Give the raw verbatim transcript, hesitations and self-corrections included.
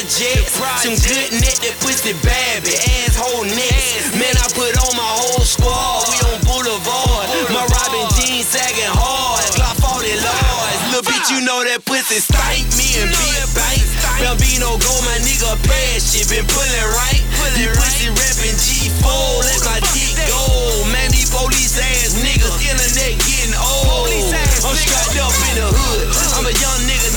projects. Some good neck, that pussy bad, but asshole next. Man, I put on my whole squad, we on Boulevard. My Robin jeans sagging hard, Glock forty large. Little bitch, you know that pussy stank, me and Big Bank. Bambino go, my nigga pass shit, been pulling right. You pussy rapping G four, let my dick go. Man, these police ass niggas, internet getting old. I'm strapped up in the hood, I'm a young nigga,